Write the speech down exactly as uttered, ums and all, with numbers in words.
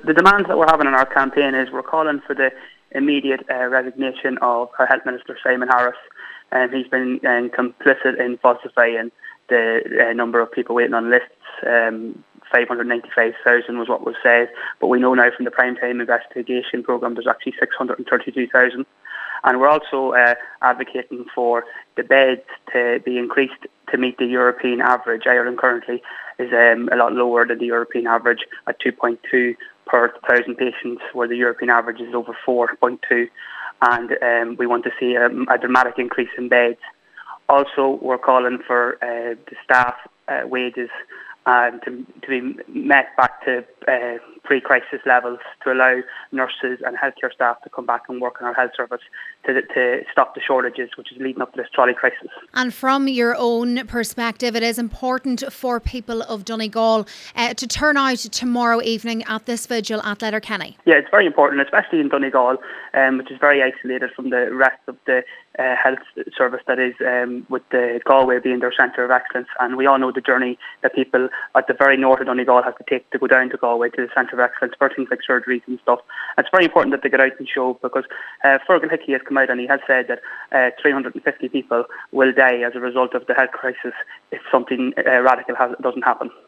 The demands that we're having in our campaign is we're calling for the immediate uh, resignation of our Health Minister, Simon Harris. And he's been um, complicit in falsifying the uh, number of people waiting on lists. Um, five hundred ninety-five thousand was what was said, but we know now from the Primetime investigation programme there's actually six hundred thirty-two thousand. And we're also uh, advocating for the beds to be increased to meet the European average. Ireland currently is um, a lot lower than the European average at two point two per thousand patients, where the European average is over four point two. And um, we want to see a, a dramatic increase in beds. Also, we're calling for uh, the staff uh, wages um, to, to be met back to uh, pre-crisis levels, to allow nurses and healthcare staff to come back and work in our health service to, to stop the shortages which is leading up to this trolley crisis. And from your own perspective, it is important for people of Donegal uh, to turn out tomorrow evening at this vigil at Letterkenny. Yeah, it's very important, especially in Donegal, um, which is very isolated from the rest of the uh, health service that is, um, with the Galway being their centre of excellence. And we all know the journey that people at the very north of Donegal have to take to go down to Galway to the centre of excellence for things like surgeries and stuff. It's very important that they get out and show, because uh, Fergal Hickey has come out and he has said that uh, three hundred fifty people will die as a result of the health crisis if something uh, radical has, doesn't happen.